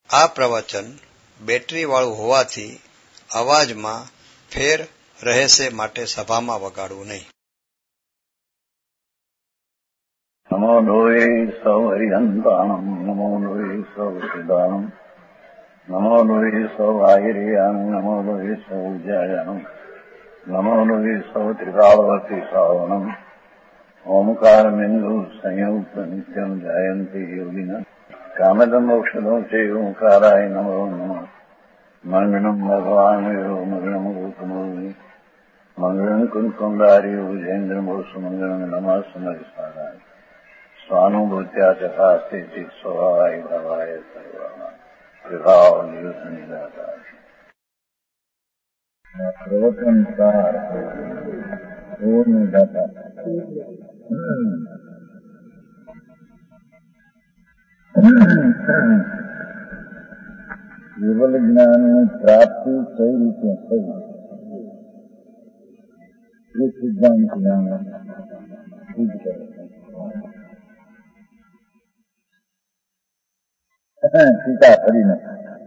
આ પ્રવચન બેટરીવાળું હોવાથી અવાજમાં ફેર રહેશે માટે સભામાં વગાડવું નહીં. નમો લોહે સૌ હરિહંતાણમ નમો લોહે સૌ સિદ્ધાણમ નમો લોહે સૌ આહિર્યાન નમો લોહે સૌ જયાનમ નમો લોહે સૌ ત્રિકાળવતી શ્રાવણમ ઓમકાર બિંદુ સંયુક્ત નિત્યમ જાયંતી યોગિના કામદમ ઔષધો છે ઓંકારાય નમો નમઃ મંગળમ ભગવાન મંગળમ ગૌતમોની મંગળમ કુંકુંડારી વિજેન્દ્રમોસુ મંગળમ નમઃ સમયસારાય સ્વાનુભૂત્યા ચકાસ્તે ચિત સ્વભાવાય ભાવાય સર્વા વિભાવ નિદાતા પ્રવચન સાર પૂર્ણદાતા કેવલ જ્ઞાનની પ્રાપ્તિ કઈ રીતે થઈ એ સિદ્ધાંત જ્ઞાન સિદ્ધ કરે ટીકા કરીને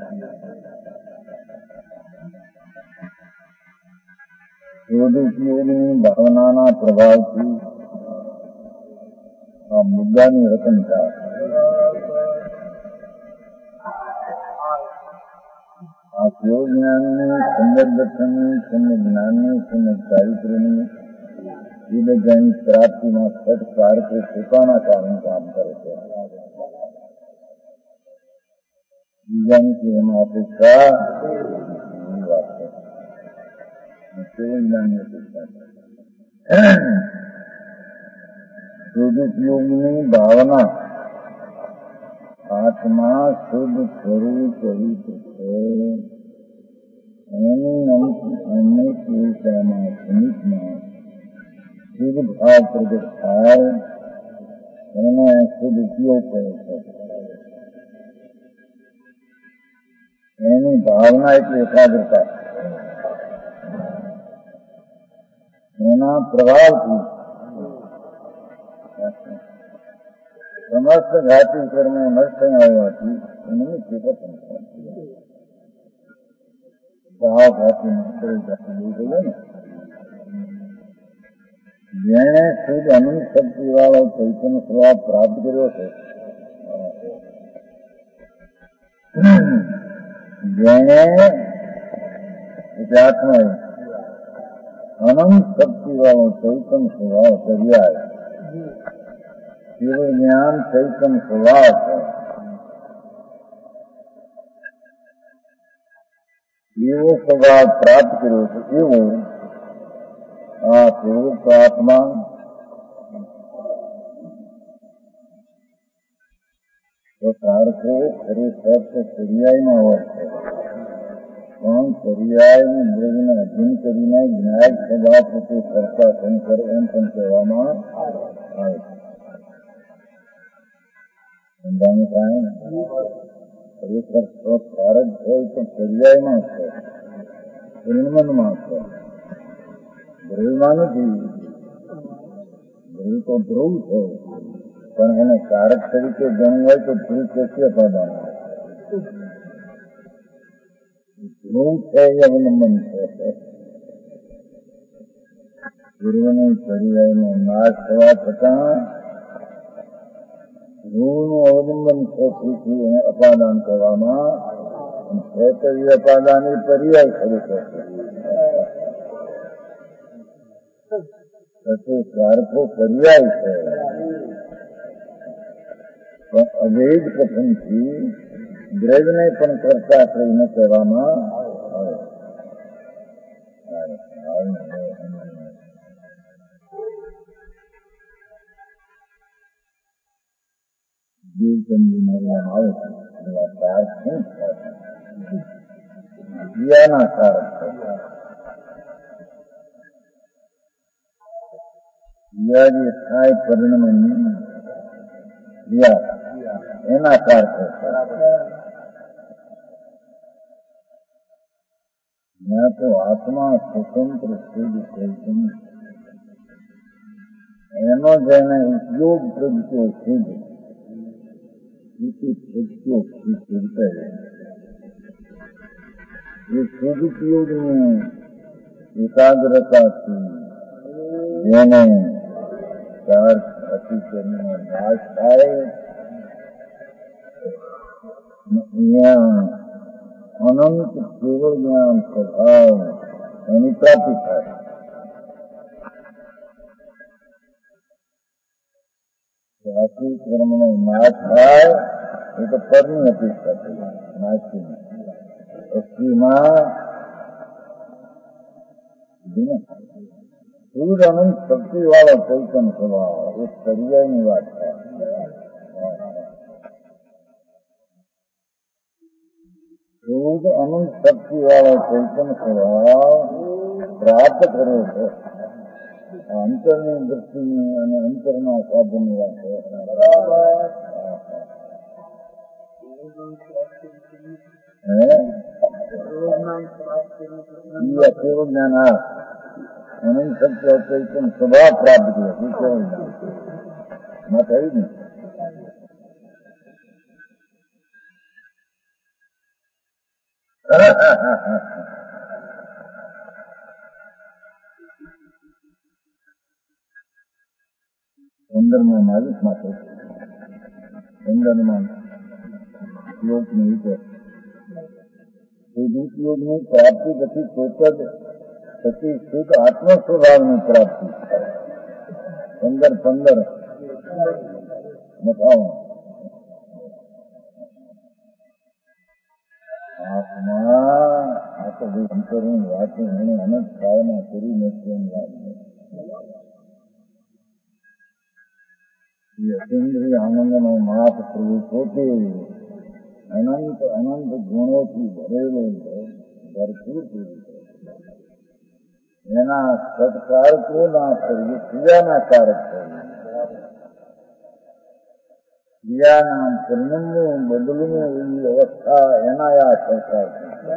સદુપયોગની ભાવનાના પ્રભાવથી આ મુદ્દાની રચન થાય. આ કેવ જ્ઞાનની સંગત દર્શનની સંગત જ્ઞાનની સંગત ચારિત્ર્યની એ બધાની પ્રાપ્તિમાં સત કારકો પોતાના કારણે કામ કરે છે. બીજાની કે એમાં અપેક્ષા વાત છે. કેવ જ્ઞાનની અપેક્ષા સદુપયોગની ભાવના આત્મા શુદ્ધ સ્વરૂપ પવિત્ર છે એની અનેક વિષયમાં સ્મિતમાં શુદ્ધ ભાવ પ્રગટ થાય એને શુદ્ધ ઉપયોગ કરે છે. એની ભાવના એટલે એકાગ્રતા એના પ્રભાવથી સમસ્ત ઘાતી કર્મો નષ્ટ આવવાથી એની ચેતન ભાવ ઘાતી ઘાતી બહુ ગયો ને. જેણે શુદ્ધ અનંત શક્તિ વાળો ચૈતન્ય સ્વભાવ પ્રાપ્ત કર્યો છે જેણે આત્માએ અનંત શક્તિ વાળો ચૈતન્ય સ્વભાવ કર્યા કેવળ જ્ઞાન ચૈતન્ય સ્વભાવ છે. એવો સ્વભાવ પ્રાપ્ત કર્યો છે એવો આ પ્રવૃત્ત આત્મા કારકો ખરેખર તો પર્યાયમાં હોય છે પણ પર્યાયને દ્રવ્યને અધીન કરીને જ્ઞાન સ્વભાવ પ્રતિ કરતા શંકર એમ પણ કહેવામાં આવે છે. સમજાનું કારણ ખરેખર સ્વકારક હોય તો પર્યાયમાં છે પરિણમનમાં છે દ્રવ્યમાં નથી. દ્રવ્ય તો ધ્રુવ છે પણ એને કારક તરીકે ગણવું હોય તો ધ્રુવ કેસી અપાદાન ધ્રુવ છે એ અવલંબન છે. પૂર્વનું પર્યાયનો નાશ થવા છતાં ધ્રુવનું અવલંબન છે પૃથ્વી એને અપાદાન કરવામાં છે તો એ અપાદાન એ પર્યાય ખરેખર છે. કારકો પર્યાય છે પણ અવૈધ કથનથી દ્રવ્યને પણ કરતા થઈને કહેવામાં આવે. જીવચંદીમાં આવે છે એવા કારક શું છે ક્રિયાના કારક છે. ક્રિયા જે થાય પરિણમની ક્રિયા એના કારકો છે. ત્યાં તો આત્મા સ્વતંત્ર શુદ્ધ ચૈતન્ય એનો જેને ઉપયોગ પ્રગટ્યો શુદ્ધ इसी खुद को छूटते हैं। ये खुद उपयोग में एकाग्रता थी જેને ચાર્જ અતિશયનો નાશ થાય અહીંયા અનંત કેવળ જ્ઞાન સ્વભાવ એની પ્રાપ્તિ થાય. આખી કર્મનો નાશ થાય એ તો પરની અપેક્ષા થઈ નાશી અસ્થિમાં શુદ્ધ અનંત શક્તિ વાળો ચૈતન સ્વભાવ એ પર્યાયની વાત છે. શુદ્ધ અનંત શક્તિ વાળો ચૈતન સ્વભાવ પ્રાપ્ત કર્યો છે. અંતરની દ્રષ્ટિની અને અંતરના સાધનની વાત છે. કેવું જ્ઞાન આ અનંત શક્તિ ચૈતન સ્વભાવ પ્રાપ્ત કર્યો એ કેવું જ્ઞાન ના થયું ને. પંદરમાં 22 માટે 15માં શ્લોકની રીતે ઉપયોગની પ્રાપ્તિ પછી ચોથદ પછી શુદ્ધ આત્મ સ્વભાવની પ્રાપ્તિ 15 બતાવો. આત્મા આ તો અંતરની વાત એને અનંત કાળમાં કરી નથી એમ વાત છે. અતિન્દ્રિય આનંદનો માપ પ્રભુ પોતે અનંત અનંત ગુણોથી ભરેલો ભરપૂર એના સત્કારકો ના કરીએ ક્રિયાના કારક કરીએ. ક્રિયાના પરિણામનું બદલવું એવી અવસ્થા એના આ સંસ્કાર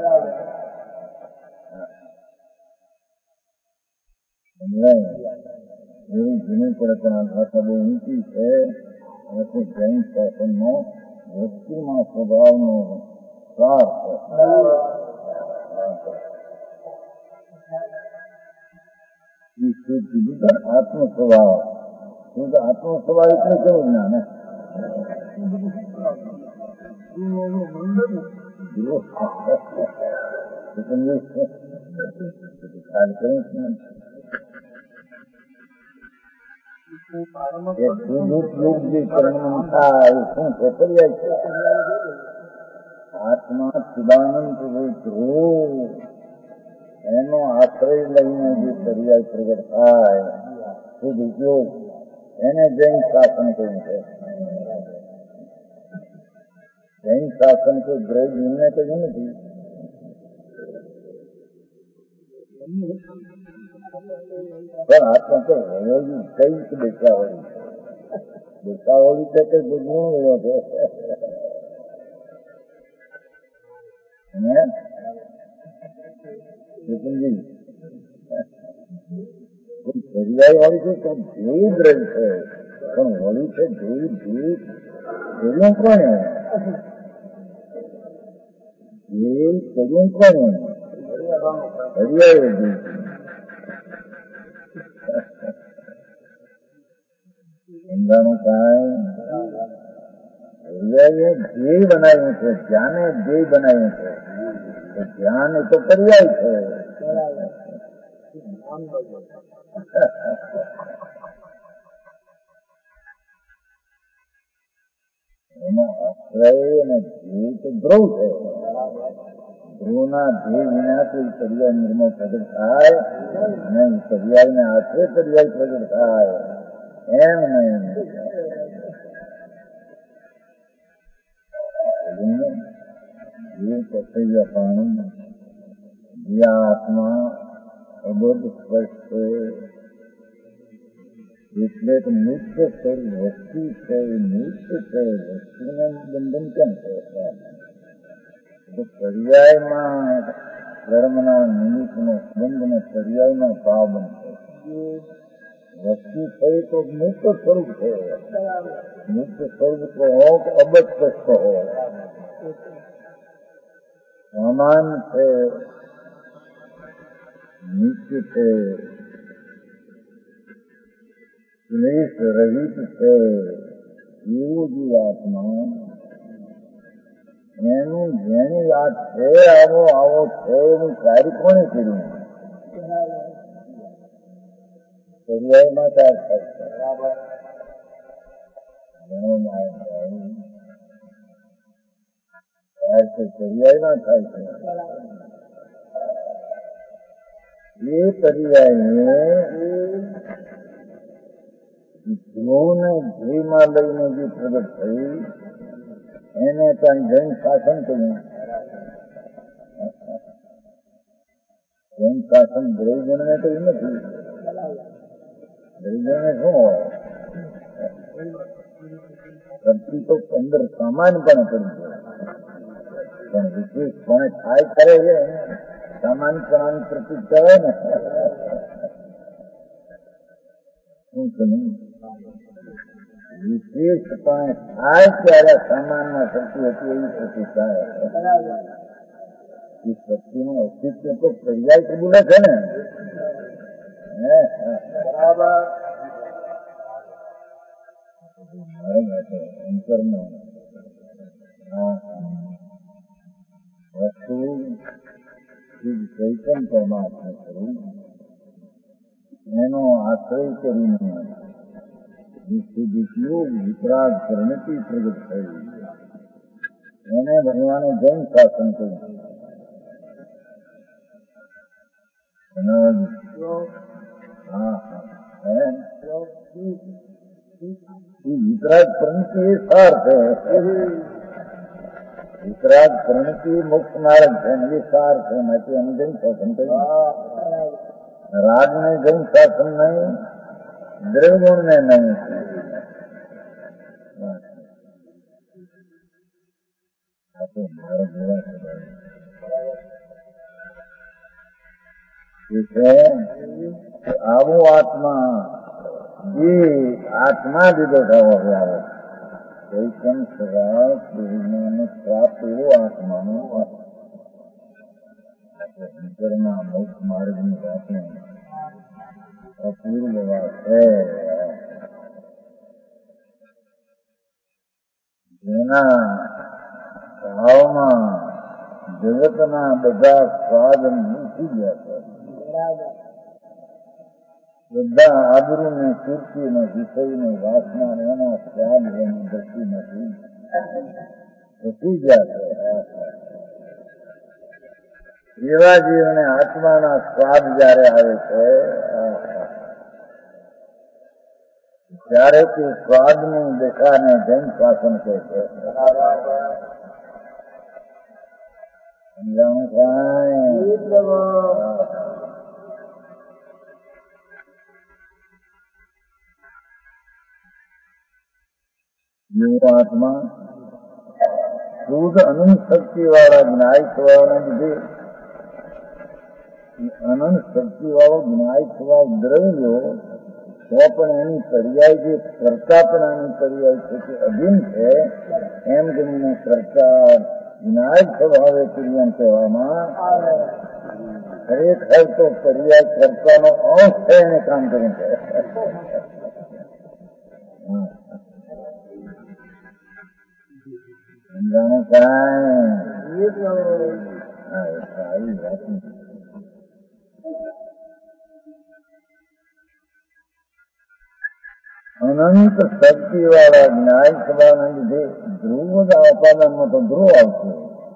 એવી જૂની પ્રકારના ભાષા બહુ ઊંચી છે. જૈન શાસનનો વ્યક્તિમાં સ્વભાવનો સાર છે. આત્મ સ્વભાવ શુદ્ધ આત્મ સ્વભાવ એટલે કેવું જ્ઞાન આત્મા ચિદાનંદ ધ્રુવ એનો આશ્રય લઈને જે પર્યાય પ્રગટ થાય શુદ્ધ ઉપયોગ એને જૈન શાસન કહ્યું છે. જૈન શાસન કોઈ ગ્રહ જીવને કહ્યું નથી. પણ આત્મા તો વયોજી કઈક દેખાવળી છે કે ગુણ વયો છે. પર્યાય વાળી છે તો ધ્યેય દ્રવ્ય છે પણ હોળી છે ધ્યેય કર્યું કોને ધ્યેય કર્યું કોને પર્યાય સમજાનું કાંઈ પર્યાય ધ્યેય બનાવ્યું છે. ધ્યાને ધ્યેય બનાવ્યું છે. ધ્યાન એ તો પર્યાય છે. એનો આશ્રય અને ધ્યેય તો ધ્રુવ છે. ધ્રુવના ધ્યેય વિનાથી પર્યાય નિર્મળ પ્રગટ થાય અને પર્યાયને આશ્રય પર્યાય પ્રગટ થાય એમ નહીં. આત્મા અબોધ સ્પષ્ટ છે એટલે તો મુક્ત છે. વસ્તુ છે મુક્ત છે. વસ્તુને બંધન કેમ છે? પર્યાયમાં કર્મના નિમિત્તનો સંબંધને પર્યાયમાં ભાવ બનશે. વસ્તુ થઈ તો મુક્ત સ્વરૂપ છે. મુક્ત સ્વરૂપ કહો કે અબદ્ધ કહો, સામાન છે, નિત્ય છે, ક્લેશ રહિત છે, એવું જીવાત્મા એનું જેની વાત છે આવો આવો છે એનું કાર્ય કોને કર્યું? પર્યાયમાં ચાર થાય છે, પર્યાયમાં થાય છે. એ પર્યાયને ધ્રુવને ધ્રીમાં લઈને જે પ્રગટ થઈ એને ત્યાં જૈન શાસન કર્યું. જૈન શાસન દ્રવિજનને કર્યું નથી. દ્રવિજનને શું હોય? પ્રતિ તો 15 સામાન પણ કરી છે, પણ વિશેષ કોને થાય કરે છે સામાન પ્રમાણ પ્રતિક કહેવાય ને. શું કહ્યું? વિશેષપણે થાય ત્યારે સામાનમાં શક્તિ હતી એવી શક્તિ થાય. એ શક્તિનું અસ્તિત્વ તો પર્યાય કબૂલે છે ને. બરાબર. મારા માટે અંતરમાં વસ્તુ ચૈતન્ય પરમાત્મા કરું એનો આશ્રય કરીને વિતરાગ પરિણતિ પ્રગટ થઈ એને ભગવાને જૈન શાસન કર્યું. વિતરાગ પરિણતિ એ સાર છે. વિતરાગ પરિણતિ મોક્ષ માર્ગ છે એ સાર છે. માટે એને જૈન શાસન કર્યું. રાગ ને જૈન શાસન નહીં, દ્રવગુણ ને નહીં. આવો આત્મા જે આત્મા દીધો થવો આવે ચૈતન સ્વરાજ પ્રાપ્ત એવો આત્માનો અંતરના મોક્ષ માર્ગની વાતે અપૂર્વ વાત છે. જેના ભાવમાં જગતના બધા સ્વાદ મૂકી ગયા છે. બધા આબરૂ ને કીર્તિ ને વિષય ને વાસના એના સ્વાદ એની દ્રષ્ટિ નથી ઘટી ગયા છે. એવા જીવને આત્માના સ્વાદ જયારે આવે છે ત્યારે તે સ્વાદની દેખાને જૈન શાસન કહે છે. સમજાણું કાંઈ? જેવો આત્મા શુદ્ધ અનંત શક્તિ વાળા જ્ઞાય સ્વભાવને લીધે અનંત શક્તિ વાળો જ્ઞાય સ્વભાવ દ્રવ્યો તો પણ એની પર્યાય જે કર્તાપણાની પર્યાય છે તે અધીન છે એમ ગણીને કર્તા જ્ઞાય સ્વભાવે ક્રિયાન કહેવામાં ખરેખર તો પર્યાય કર્તાનો અંશ છે એને કામ કર્યું છે. સમજાણું કાંઈ? આવી વાત અનંત શક્તિ વાળા ન્યાય સભાને લીધે ધ્રુવ ઉપાદાનમાં તો ધ્રુવ આવશે.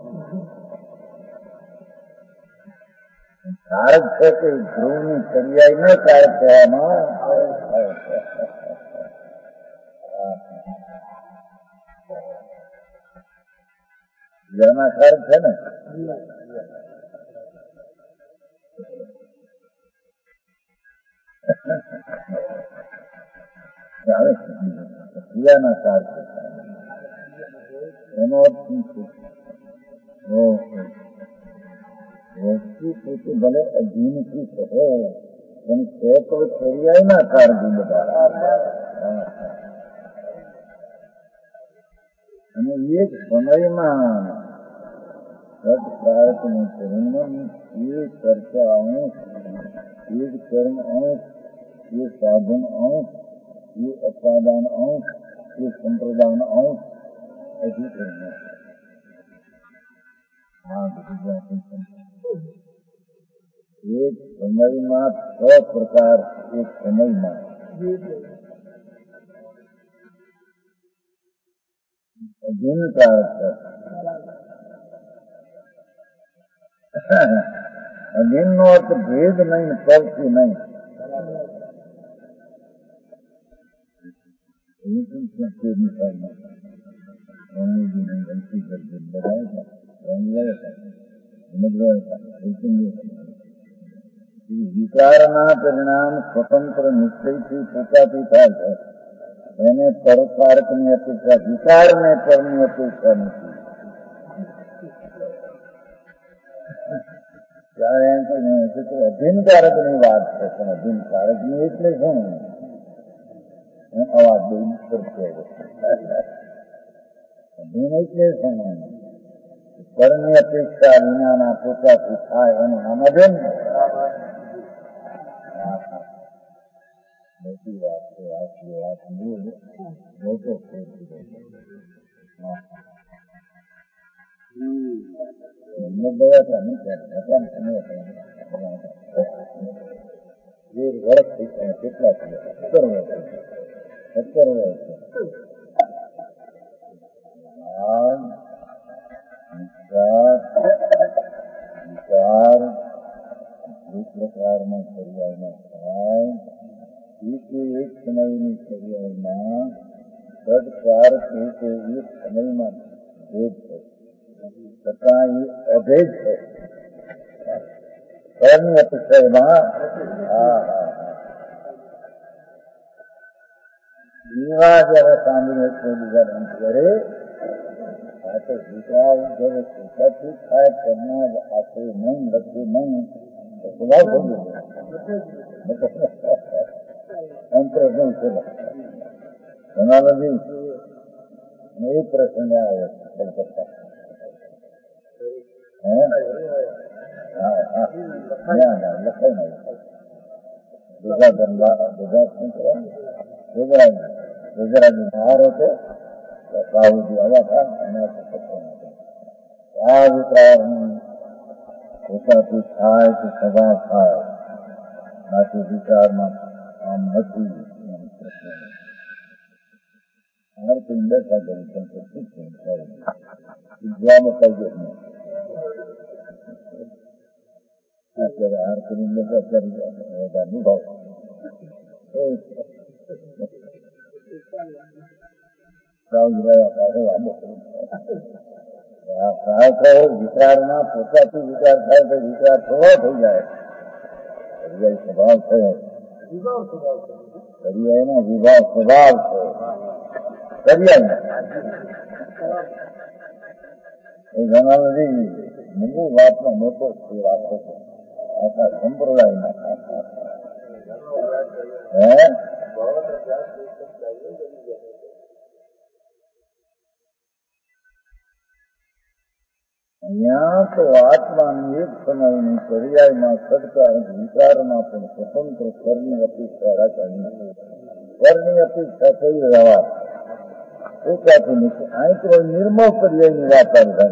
કારક છે કે ધ્રુવની પર્યાય ન કારક કહેવામાં જેના કારક છે ને ક્રિયાના કારક એનો અર્થ શું છે? વસ્તુ પોતે ભલે અધીનથી કહો પણ ક્ષેત્ર ફેરિયાના કારજી બધા અને એક સમયમાં સત્કારકનું પરિણામ એ ચર્ચા અંશ એ કર્મ અંશ એ સાધન અંશ એ અપાદાન અંશ એ સંપ્રદાન અંશ હજી કર્મ એક સમયમાં 6 પ્રકાર એક સમયમાં અધીનકાર છે અધીન નો અર્થ ભેદ નહીં પરથી નહીં વિકારના પરિણામ સ્વતંત્ર નિશ્ચયથી પોતાથી થાય છે એને પરકારકની અપેક્ષા વિકારને પરની અપેક્ષા નથી ત્યારે એમ કે અધીનકારક ની વાત છે પણ અધીનકારક ની એટલે શું અવાજ બહુ કરશે અધીન એટલે શું પરની અપેક્ષા વિનાના પોતાથી થાય એનું નામ અધીન મોટી વાત છે આટલી વાત મોટો વર્ષ કેટલા છે 17 વર્ષ વિચાર એ પ્રકારના પર્યાયના થાય એક સમયની પર્યાયમાં સદકાર કે એક સમયમાં ભેદ છે છતાં એ અભેદ છે ફળની અપેક્ષામાં એવા જયારે સાંભળીને કોઈ બીજા બંધ કરે આ તો વિચાર જયારે પોતાથી થાય કરનાર આખું નહીં લખવું નહીં તો સ્વભાવ થઈ ગયો અંતર નહીં ચલો ઘણા નથી એ પ્રસંગ આવે કલકત્તા લખાઈ ગુજરાતી બહાર હતો સાઉદી આવા થાય આ વિચાર પોતાથી થાય કે સ્વભાવ થાય બાકી વિચારમાં આમ નથી દશા કરી જવાબ કહી અત્યારે હાર કરીને અત્યારે નિભાવ વિચારમાં પોતાથી વિચાર થાય તો વિચાર થોડો થઈ જાય સ્વભાવ છે પર્યાયનો વિભાવ સ્વભાવ છે પર્યાય એ ઘણા બધી મૂળ વાતમાં મોટો છે વાતો છે આખા સંપ્રદાયમાં અહીંયા તો આત્માની એક સમયની પર્યાયમાં સદકાર વિચારમાં પણ સ્વતંત્ર ફળની અપેક્ષા રાખવાની ફળની અપેક્ષા થઈ રહેવા પોતાથી નથી અહીં તો નિર્મળ પર્યાયની વાત આવી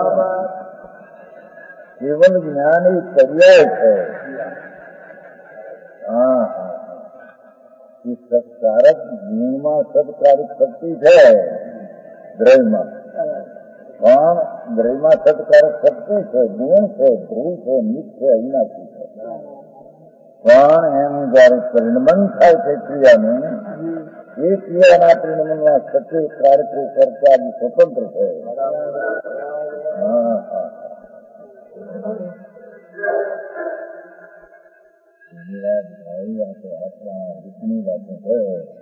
કેવલ જ્ઞાન એ પર્યાય છે સત્કારક ગુણમાં સત્કારક શક્તિ છે દ્રવ્યમાં પણ દ્રવ્યમાં સત્કારક શક્તિ છે ગુણ છે ધ્રુવ છે નિત છે અવિનાશી છે પણ એનું જયારે પરિણમન થાય છે ક્રિયાનું એ ક્રિયાના પરિણમનમાં સત્ય કારકો કરતા સ્વતંત્ર છે આપણા રીતની વાતો છે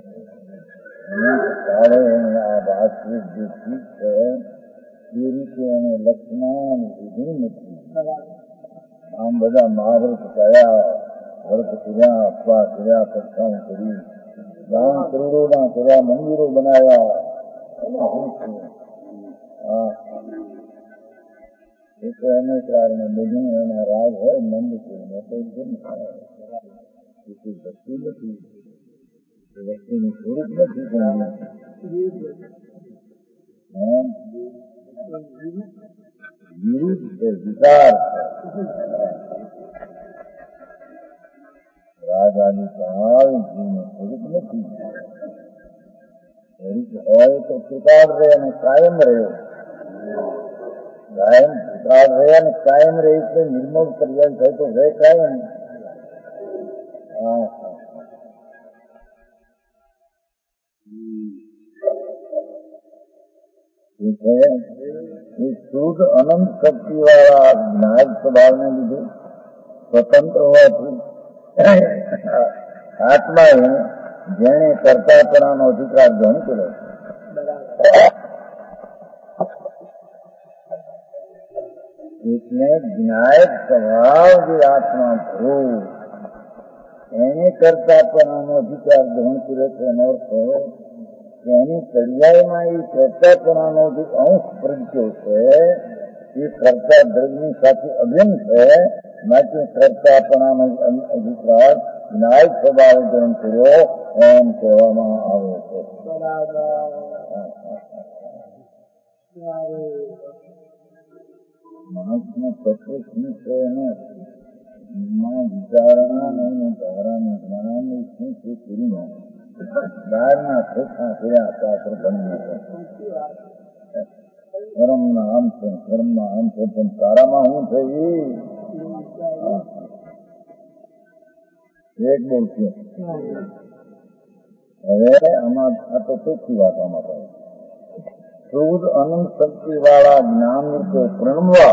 આ વાતચીત જે ઠીક છે એ રીતે એને લક્ષમાં લીધું નથી આમ બધા મહાવૃત કયા ખર્ચ કર્યા, અપવા કર્યા, સત્સંગ કરી, દાન કરોડોના કર્યા, મંદિરો બનાવ્યા. એમાં શું છે? એ તો એને કારણે બધું એના રાગ હોય મંદ છે. વસ્તુ નથી, વસ્તુનું સ્વરૂપ નથી. વિરુદ્ધ છે, વિકાર છે. રાગ આદિ કાળ જીવનું સ્વરૂપ નથી. સ્વરૂપ હોય તો ત્રિકાળ રહે અને કાયમ રહે. કાયમ ત્રિકાળ રહે અને કાયમ રહે એટલે નિર્મળ પર્યાય થાય તો રહે કાયમ. એ શુદ્ધ અનંત શક્તિ વાળા જ્ઞાન સ્વભાવને લીધે સ્વતંત્ર હોવાથી આત્માએ જેને કર્તાપણાનો અધિકાર ગ્રહણ કર્યો એટલે જ્ઞાયક સ્વભાવ જે આત્મા થયો એને કર્તાપણાનો અધિકાર ગ્રહણ કર્યો છે. એનો અર્થ એની પર્યાયમાં એ કર્તાપણાનો જે અંશ પ્રગટ્યો છે એ કર્તા દ્રવ્યની સાથે અભિન્ન છે. માટે કર્તાપણાનો અધિકાર જ્ઞાયક સ્વભાવ ગ્રહણ કર્યો એમ કહેવામાં આવે છે. માણસનો તત્વ શું છે એને વિચારણા નહીં ધારાનું જ્ઞાન શું છે કરીને બહારના ખોખા કર્યા શાસ્ત્ર બની કર્મના આમ છે, કર્મમાં આમ છે, પણ તારામાં શું છે એક બોલ છે. હવે આમાં આ તો ચોખ્ખી વાત આમાં થાય. શુદ્ધ અનંત શક્તિ વાળા જ્ઞાન રૂપે પ્રણવા,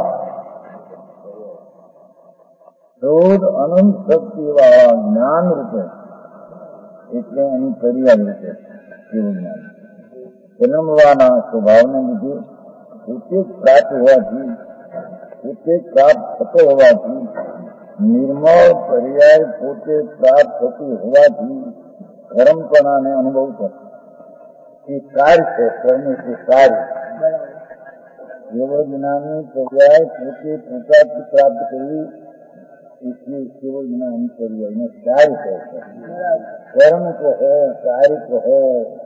શુદ્ધ અનંત શક્તિ વાળા જ્ઞાન રૂપે એટલે એની પર્યાય રીતે કેવું જ્ઞાન પ્રણવાના સ્વભાવને લીધે પોતે પ્રાપ્ત હોવાથી, પોતે પ્રાપ્ત થતો હોવાથી, નિર્મળ પર્યાય પોતે પ્રાપ્ત થતી હોવાથી કર્મપણાને અનુભવ થતો એ કાર્ય છે. કર્મ એટલે કાર્ય. કેવળ જ્ઞાનની પર્યાય પોતે પોતાથી પ્રાપ્ત કરી એટલે કેવળ જ્ઞાનની પર્યાયને કાર્ય કહે છે. કર્મ કહો, કાર્ય કહો,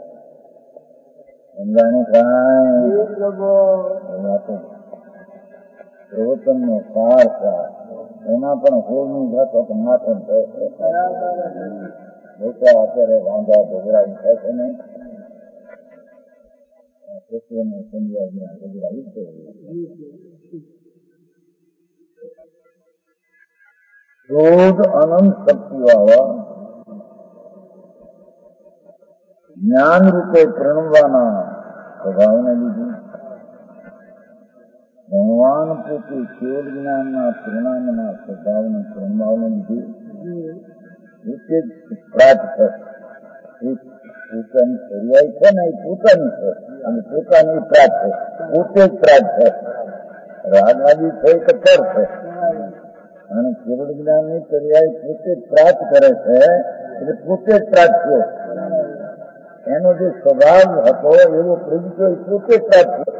સમજાનું કાંઈ પ્રવચનનો સાર એમાં પણ હોળની જાતો તો માથે મોટા અત્યારે વાંધા ઢોગરા થાય છે ને સમજાવીને ઢોગરા શુદ્ધ અનંત શક્તિ વાળા જ્ઞાન રૂપે પ્રણવાના સ્વભાવને લીધે ભગવાન પોતે કેવળ જ્ઞાનના પરિણામના સ્વભાવને પ્રણવાને લીધે રીતે જ પ્રાપ્ત થશે. પોતાની પર્યાય છે ને એ પોતાની છે અને પોતાની પ્રાપ્ત છે, પોતે જ પ્રાપ્ત છે. રાગવાદી છે કે પર છે અને કેવળ જ્ઞાનની પર્યાય પોતે જ પ્રાપ્ત કરે છે એટલે પોતે જ પ્રાપ્ત થયો. એનો જે સ્વભાવ હતો એવો પ્રગટ્યો એ પોતે જ પ્રાપ્ત થયો.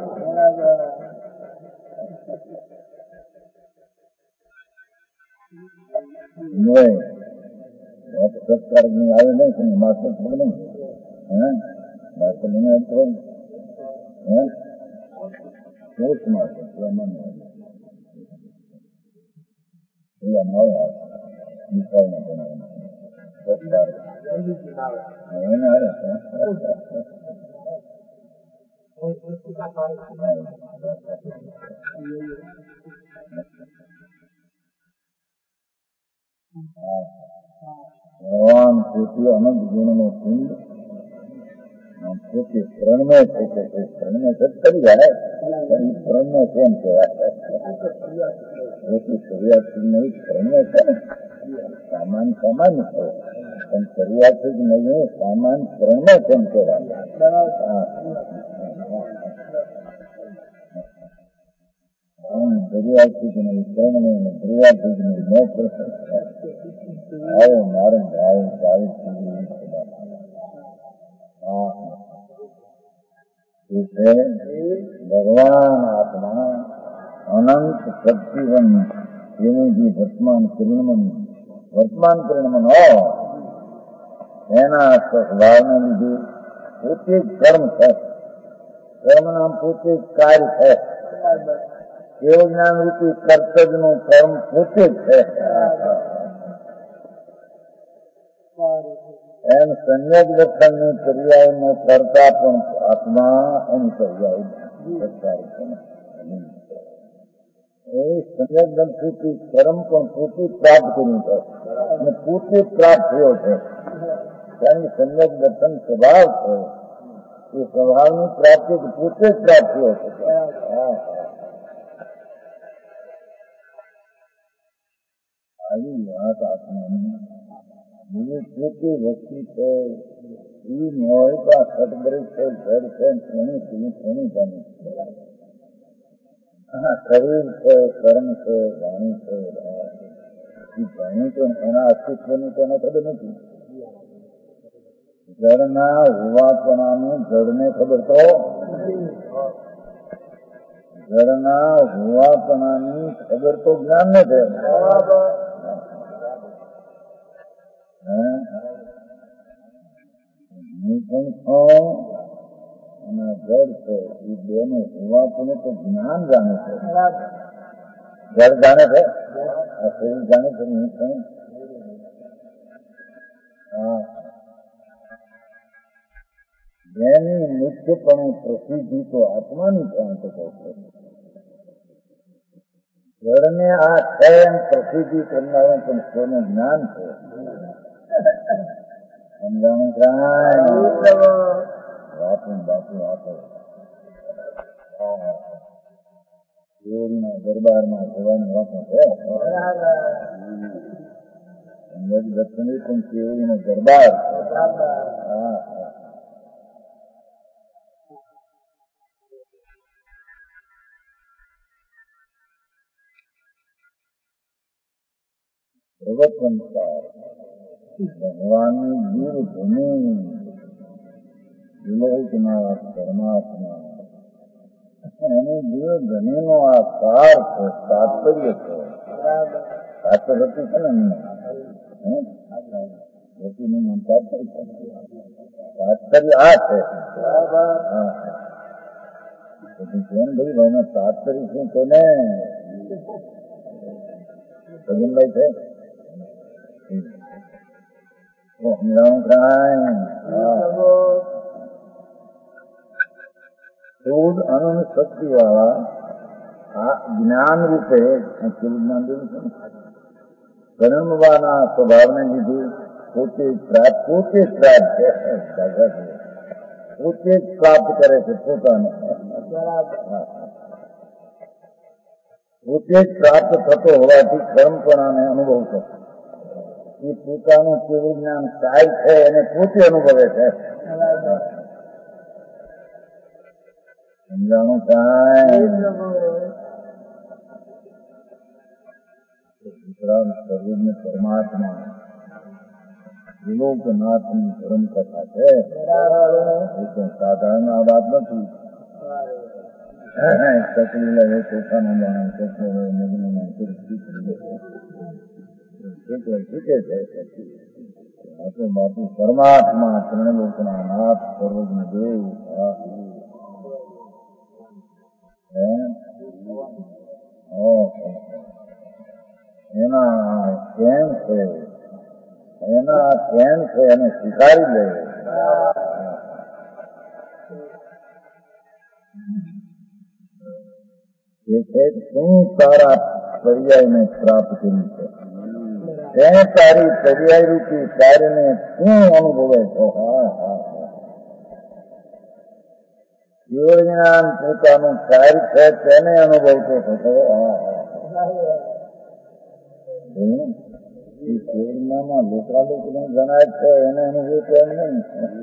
સત્કાર આવે નહીં માત્ર થોડું નહીં માત્ર મને ભગવાન પોતે અનંત ગુણનો કુંડ પોતે પ્રણમે છે કે પ્રણમે જ કરી જાય પ્રણમે કેમ કહેવાય? પોતે શરૂઆતથી નહીં પ્રણમે છે ને સામાન્ય સામાન્ય છે પણ શરૂઆતથી જ નહીં સામાન્ય પ્રણમે કેમ કહેવાય? શરૂઆતથી જ નહીં પ્રણમે શરૂઆતથી જ નહીં आए मारे भाव सारी चीजें जैसे भगवान आत्मा अनंत शक्तिवन એનું જે વર્તમાન પરિણમન હોય એના સ્વભાવને લીધે પોતે જ કર્મ છે. કર્મના પોતે જ કાર્ય છે. કેવું જ્ઞાન રૂપી કર્તવ્યનું કર્મ પોતે જ છે. એમ સંયત દર્શનની પર્યાયનો કરતા પણ આત્મા એની પર્યાય એ સંયત દર્શનથી કર્મ પણ પોતે પ્રાપ્ત કર્યું છે અને પોતે પ્રાપ્ત થયો છે. કારણ કે સંયત દર્શન સ્વભાવ છે. એ સ્વભાવની પ્રાપ્તિ પોતે જ પ્રાપ્ત થયો છે. આવી વાત આત્માની બીજી કેટલી વસ્તુ છે એ હોય તો આ સદબ્રજ છે, ઘર છે, ઘણી જાણી શરીર છે, કર્મ છે, વાણી છે. એ જાણી તો એના અસ્તિત્વની તો એને ખબર નથી. જળના હોવાપણાનું જળને ખબર તો જળના હોવાપણાની ખબર તો જ્ઞાન ને છે. હું પણ છું અને જળ છે એ બેનું હોવાપણું તો જ્ઞાન જાણે છે. જળ જાણે છે, આ શરીર જાણે છે. હું છું જેની મુખ્યપણે પ્રસિદ્ધિ તો આત્માની પ્રાંત છે. જળને આ છે એમ પ્રસિદ્ધિ કરનારું પણ સ્વનું જ્ઞાન છે. સમજાણું વાપું બાપુ આપો દેવના દરબારમાં જવાની વાતો છે. દર્શની પણ કેવડીનો દરબાર છે. પ્રવચનકાર ભગવાનની જીવ ભૂમિ વિલોકના પરમાત્મા એની જીવ ધનીનો આ સાર છે, તાત્પર્ય છે. તાત્પર્ય છે ને રતિનું તાત્પર્ય આ છે. કેમ ભાઈ ભાઈ તાત્પર્ય શું છે ને સગનભાઈ છે શુદ્ધ અનંત શક્તિ વાળા આ જ્ઞાન રૂપે જ્ઞાન પરિણમવાના સ્વભાવને લીધે પોતે જ પ્રાપ્ત છે. પોતે જ પ્રાપ્ત કરે છે પોતાને. પોતે જ પ્રાપ્ત થતો હોવાથી કર્મપણાને અનુભવ થતો. એ પોતાનું કેવું જ્ઞાન સાહેબ છે એને પોતે અનુભવે છે. સમજાણું ગુજરાત સર્વજ્ઞ પરમાત્મા વિલોકનાથની ધર્મ કથા છે. સાધારણ આ વાત નથી. ચકલીલા એ પોતાનું જાણે શીખે છે. બાપુ પરમાત્મા ત્રણલોકના નાથ સર્વજ્ઞ દેવ એના કેમ છે એને સ્વીકારી લે. શું તારા પર્યાયને પ્રાપ્ત કર્યું છે? તે તારી પર્યાય રૂપી કાર્યને શું અનુભવે છો? કેવળ જ્ઞાન પોતાનું કાર્ય છે તેને અનુભવતો થતો. કેવળનામાં લોકાલોકને જણાય છે એને અનુભવતો એમ નહીં.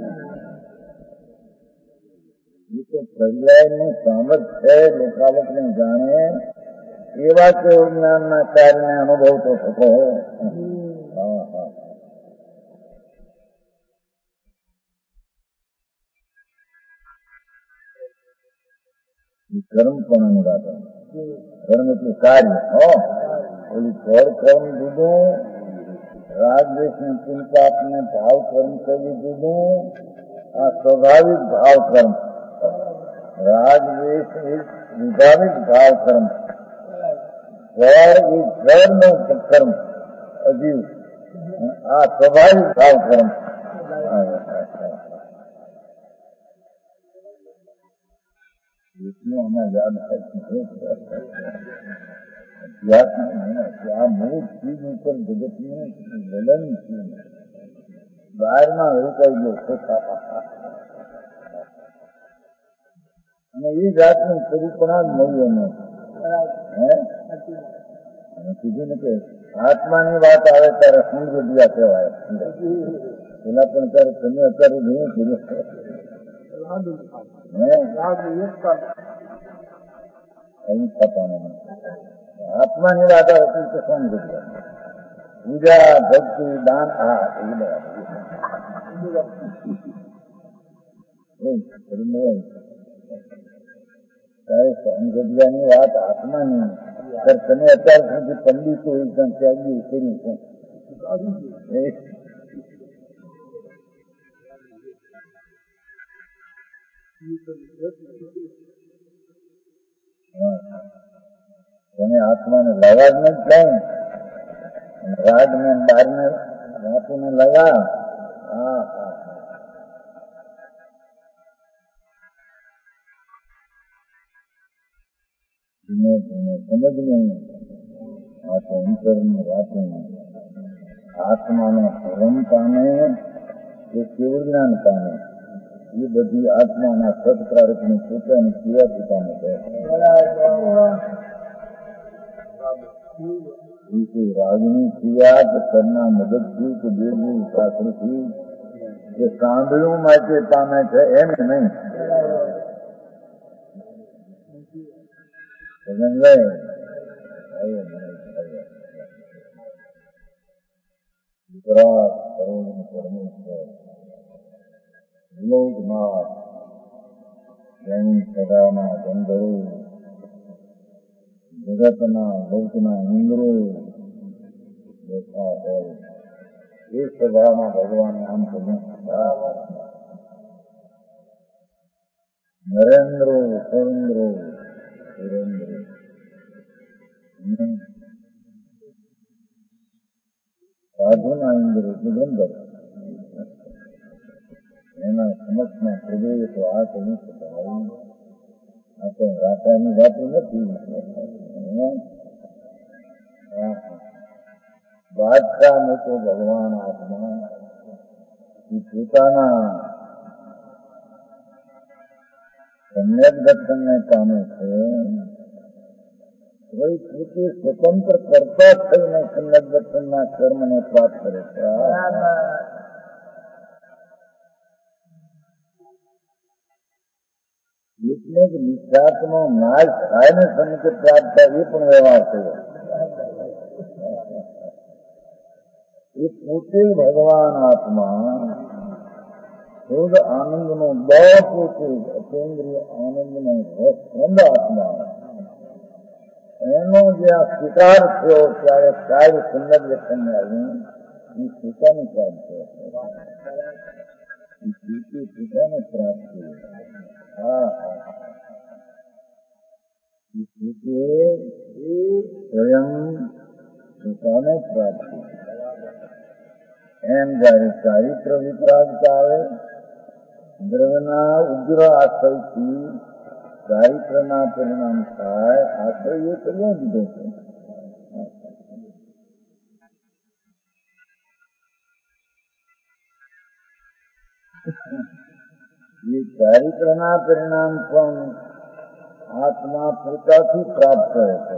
એ તો પર્યાયનું સામર્થ્ય છે લોકાલોકને જાણે એવા કેવળ જ્ઞાનના કાર્યને અનુભવતો થતો. એ કર્મ પણ અનુરાધન. કર્મ એટલે કાર્ય. ઓલું ઘર કર્મ દીધું, રાગ દ્વેષ ને ચિંતા ને ભાવ કર્મ કરી દીધું. આ સ્વાભાવિક ભાવ કર્મ. રાગ દ્વેષ એ સ્વાભાવિક ભાવ કર્મ. ઘર એ ઘરનો કર્મ અજીવ. આ સ્વાભાવિક ભાવ કર્મ. એટલું અમે યાદ આ મૂળ ચીજ ઉપર જગતનું વલન છે. બહારમાં રોકાઈ ગયો ખોખામાં અને એ જાતની પરિપણા જ મળ્યો ન. અને કીધું ને કે આત્માની વાત આવે ત્યારે સંગડિયા કહેવાય. પેલા પણ ત્યારે તમે અત્યારે ઘણું કીધું આત્માની વાત આવે તો સંગડિયા. પૂજા ભક્તિ દાન સંગડિયાની વાત આત્માની. તમે અત્યાર સુધી પંડિતો એકદમ ત્યાગી કર્યું છે. તમે આત્માને લવા જ નથી થાય. રાગ ને બાર ને વાતોને લવા. ધીમે ધીમે સમજવું આ તો અંતરની વાતો. આત્માને ધર્મ પામે કે કેવું જ્ઞાન પામે એ બધી આત્માના સત્પ્રારકની પોતાની ક્રિયા પિતાને કહે. એ કોઈ રાગની ક્રિયા કે કરના મદદથી કે દેવની પાછળથી કે સાંભળ્યું માટે પામે છે એમ નહીં. ગુજરાત સરોવર પરમેશ્વર લોકનાથ જૈન સદાના ગંધર્વો જગતના લોકના ઇન્દ્રો બેઠા હોય એ સભામાં ભગવાને આમ કહ્યું નરેન્દ્રો સુરેન્દ્રો સુરેન્દ્રો સાધુના ઇન્દ્ર એટલે ગંધર્વ. એના સમક્ષના હૃદય તો આ કહી શકાય. આ તો રાજાની વાતો નથી. બાદશાહને તો ભગવાન આત્મા પોતાના સમ્યક દર્શનને પામે છે. કોઈ પોતે સ્વતંત્ર કરતા થઈને સમ્યક દર્શનના કર્મને પ્રાપ્ત કરે છે. એટલે જ નિશ્ચાતનો નાશ થાય ને સમ્યક પ્રાપ્ત થાય એ પણ વ્યવહાર થયો. એ પોતે ભગવાન આત્મા શુદ્ધ આનંદનો બળ પોતે અતેન્દ્રિય આનંદનો રસખંડ આત્મા એનો જે આ સ્વીકાર થયો ત્યારે કાર્ય સુંદર વ્યક્તિને આવ્યું એ પિતાને પ્રાપ્ત થયો. પિતાને પ્રાપ્ત થયું. સ્વયં પિતાને પ્રાપ્ત થયું. એમ જયારે ચારિત્ર વિપરાગતા આવે દ્રવ્યના ઉગ્ર આશ્રયથી ચારિત્રના પરિણામ થાય. આશ્રય એ કર્યો દીધો છે. એ ચારિત્રના પરિણામ પણ આત્મા પોતાથી પ્રાપ્ત કરે છે.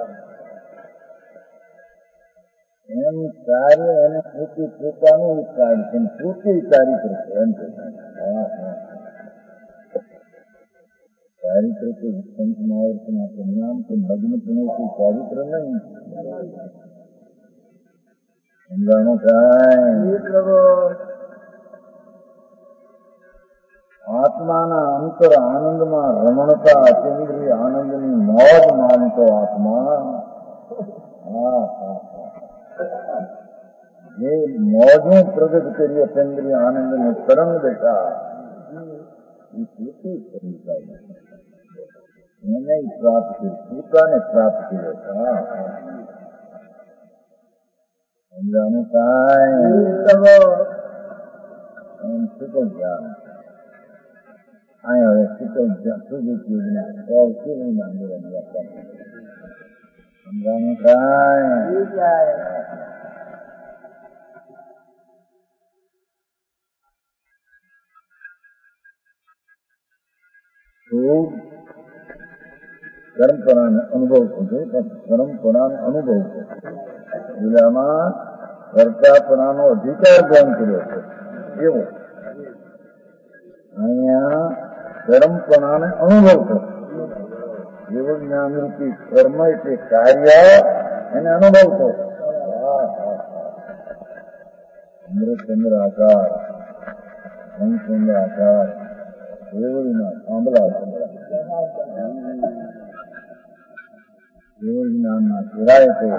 એમ કાર્ય એને પોતે પોતાનું કાર્ય છે. પોતે ચારિત્ર છે. એમ ચારિત્ર કે સંતમાવર્તના પરિણામ કે મગ્ન પણ કોઈ ચારિત્ર નહીં. સમજાણું કાંઈ આત્માના અંતર આનંદમાં રમણતા અતિન્દ્રિય આનંદની મોજ માનતો આત્મા જે મોજું પ્રગટ કરી અતિન્દ્રિય આનંદની તરંગ દશા એ પોતે કરી જાય એને પ્રાપ્ત કરી પોતાને પ્રાપ્ત કર્યો સમજાનું કાંઈ શુકલ જ્ઞાન અહીંયા હવે શુકલ સુદિત યોજના શિવના અંદર સમજાનું કાંઈ પરંપરાને અનુભવ થશે પરંપરાનો અનુભવ છે જિલ્લામાં કર્તાપણાનો અધિકાર ધ્યાન કર્યો છે એવો અહીંયા પરંપરાને અનુભવ થશે એવો જ્ઞાનરૂપી કર્મ એટલે કાર્ય એને અનુભવ થશે અમૃતચંદ્ર આકાર ચંદ્ર આકાર દેવળીના સાંભળા દેવ જ્ઞાનના ચેડાય છે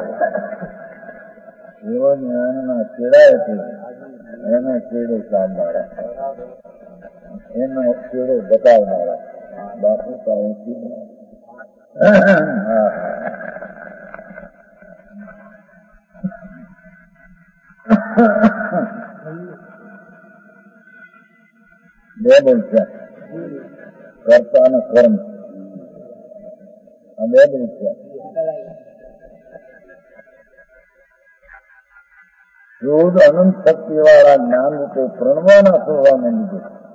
દેવ જ્ઞાનના ચેડાય છે એને ચેડો ચાલનારા એનો ચેડો બતાવનારા બાપુ સાહેબ બે બોલશે કર્તા અને કર્મ આ બે બોલશે શુદ્ધ અનંત શક્તિ વાળા જ્ઞાન રૂપે પ્રણવાના સ્વભાવને લીધે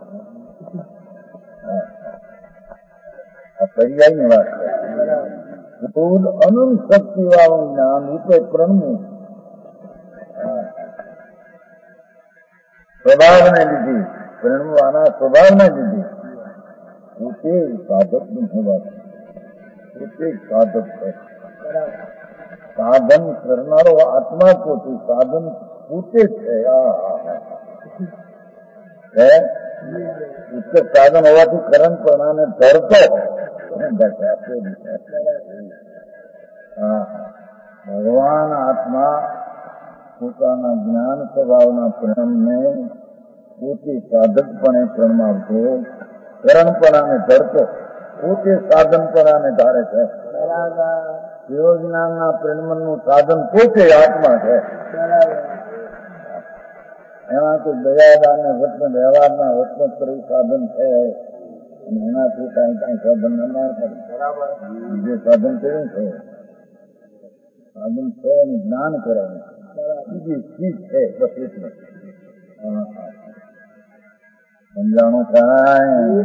આ પર્યાયની વાત છે શુદ્ધ અનંત શક્તિ વાળું જ્ઞાન રૂપે પ્રણવું સ્વભાવને લીધે પ્રણવાના સ્વભાવને લીધે પોતે સાધક નું હોવાથી પોતે સાધક છે સાધન કરનારો આત્મા પોતે સાધન પોતે છે ઉચ્ચ સાધન હોવાથી કરણ પ્રણાને ધરતો ભગવાન આત્મા પોતાના જ્ઞાન સ્વભાવના પ્રેમને પોતે સાધકપણે પ્રણમાવતો કરણપણાને ધરતો પોતે સાધનપણાને ધારે છે શિવ જ્ઞાનના પ્રેમનું સાધન પોતે આત્મા છે એમાં તો દયાદાન ને વચન વ્યવહારના વચનોત્તરી સાધન છે અને એનાથી કાંઈ કાંઈ સાધન ના કરે જે સાધન કર્યું છે સાધન છે એનું જ્ઞાન કરવાનું બીજી ચીજ છે બસ એટલે સમજાણું કાંઈ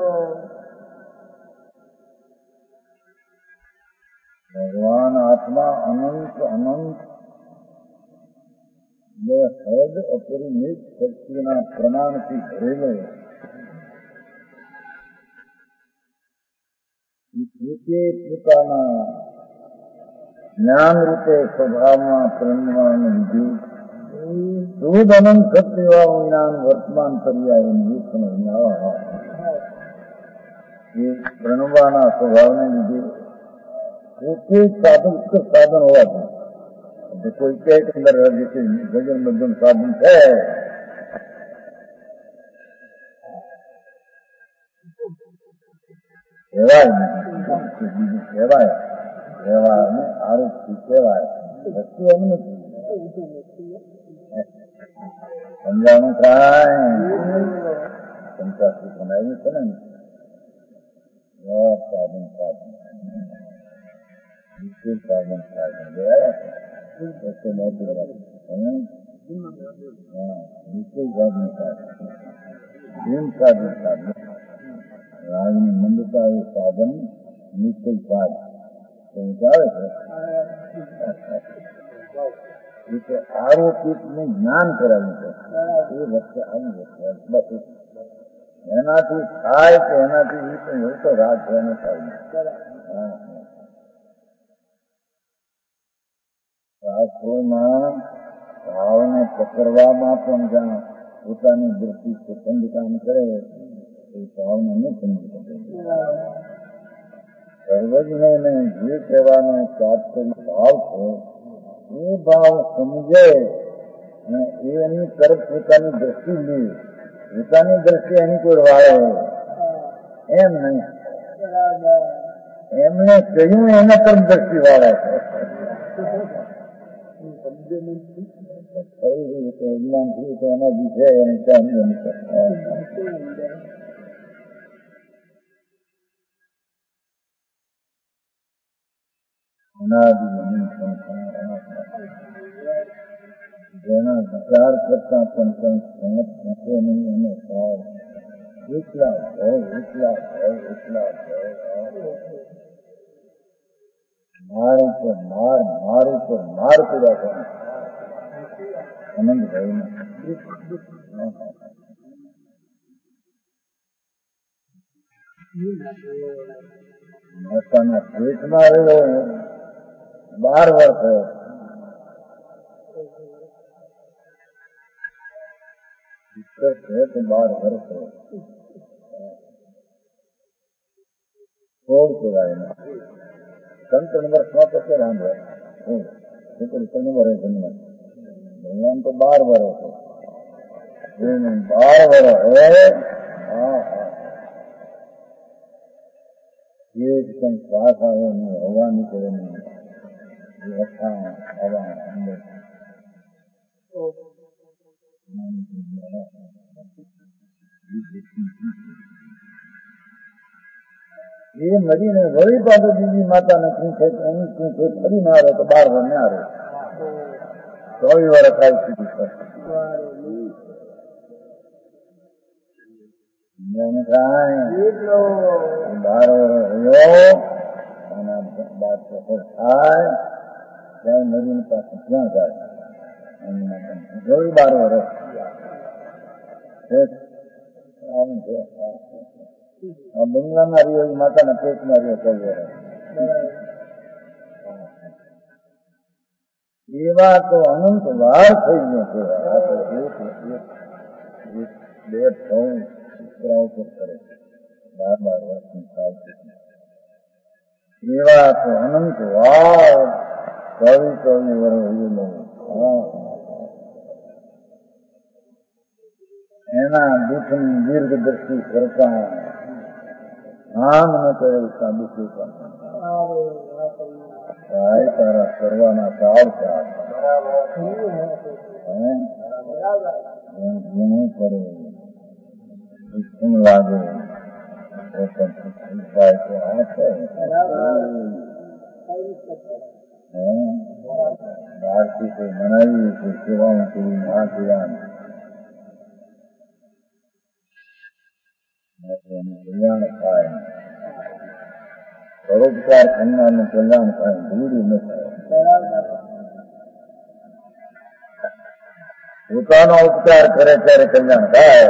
ભગવાન આત્મા અનંત અનંત બે હદ અપરિમિત શક્તિના પ્રમાણથી ભરેલો પોતે પોતાના જ્ઞાન રૂપે સ્વભાવમાં પ્રણવાનું લીધું શુદ્ધ અનંત શક્તિવાળું જ્ઞાન વર્તમાન પર્યાય એ પ્રણવાના સ્વભાવને લીધે પોતે સાધન ઉત્કૃષ્ટ સાધન હોવાથી કોઈ કે અંદર ભજન બધું સાધન છે કહેવાય બીજું કહેવાય વ્યવહારને આરોપથી કહેવાય વસ્તુ એમ નથી સમજાણું કાંઈ સંતાસી બનાવ્યું છે ને વ્યવહાર સાધન સાધન વિશેષ સાધન સાધન વિશેષ સાધન સાધન એમ સાધન સાધન રાજની મંદતા એ સાધન નિશ્ચય સાધ આવે છે આરોપિત નું જ્ઞાન કરાવ્યું છે એ વચ્ચે આવી વચ્ચે બસ એનાથી થાય કે એનાથી એવું તો રાત થઈને થાય શાસ્ત્રોમાં ભાવને પકડવામાં પણ જ્યાં પોતાની દૃષ્ટિ સ્વતંત્ર કામ કરે એ ભાવના ન સમજી શકે. સર્વજ્ઞને જે કહેવાનો તાત્પર્ય ભાવ છે એ ભાવ સમજે અને એની તરફ પોતાની દ્રષ્ટિ લે, પોતાની દ્રષ્ટિ એની કોઈ વાળે એમ નહીં. એમને કહ્યું એના તરફ દ્રષ્ટિ વાળે છે. જ્ઞાન થયું તો એના વિશે એને ક્યાં ગમી શકે. જેના વિચાર કરતા પણ કંઈ સમજ થશે નહીં અને ભાવ એટલા માર ઉપર માર પૂરા કરે આનંદ ભાઈ માતાના પેટમાં રહ્યો 12 વર્ષ થયો. છે તો 12 વર્ષ થયો. 16 કહેવાય ને 3 વર્ષમાં તો કે રામ વર્ષ 3 વર્ષ જન્મ ભગવાન તો 12 વર્ષ છે. 12 વર્ષ હોય એ જ કંઈ શ્વાસ આવે નહીં, હવા નીકળે નહીં, હવા અંદર એ મરીને વળી પાછું બીજી માતાને પૂછે એની પૂછે ફરી ના રહે તો 12 વર્ષ ના રહે. 24 વર્ષ થાય સુધી થાય. ત્યાં મરીને પાછું ક્યાં જાય? 12 વર્ષ આ બંગલામાં રહ્યો માતાના પેટમાં રહ્યો 14 વર્ષ. એવા તો અનંત વાર થઈ ગયો છે. બે ફોન છોકરાઓ પર કરે 12 વર્ષની સાલ સુધી. એવા તો અનંત વાર 24 વર્ષ એના દુઃખની દીર્ઘ દ્રષ્ટિ કરતા આમ ન કરે દુઃખી પણ તારા કરવાના કાળ ઘણું કરે લાગે બહારથી કોઈ મનાવી કોઈ સેવાનું કોઈ ના કલ્યાણ થાય, પરોપકાર કરનારનું કલ્યાણ થાય, ભૂલી ન થાય. પોતાનો ઉપકાર કરે ત્યારે કલ્યાણ થાય.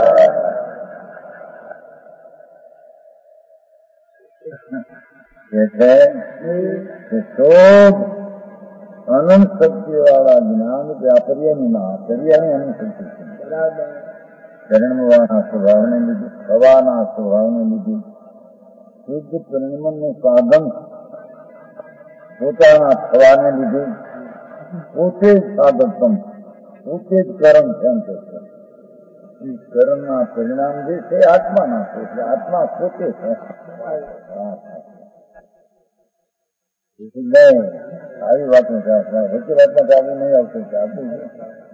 શોધ અનંત શક્તિ વાળા જ્ઞાન પર્યાની અનંત શક્તિ છે. ચરણવાના સ્વભાવને લીધે, થવાના સ્વભાવને લીધે શુદ્ધ પરિણમનનું સાધન પોતાના થવાને લીધે પોતે જ સાધકમ, પોતે જ કર્મ કેમ છે. એ કર્મના પરિણામ જે છે આત્માના છે, એટલે આત્મા પોતે છે. આવી વાતનું વચ્ચે વાતમાં ચાલુ નહીં આવતું કે આપવું છે.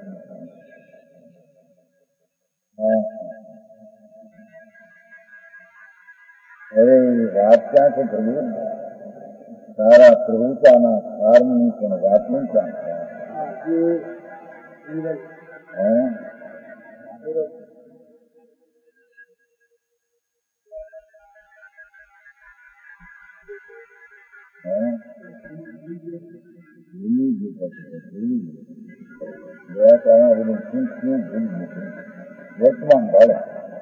હવે વાત ક્યાં છે પ્રભુ? તારા પ્રભુતાના સારની પણ વાત નહીં ક્યાં વર્તમાન ભાડે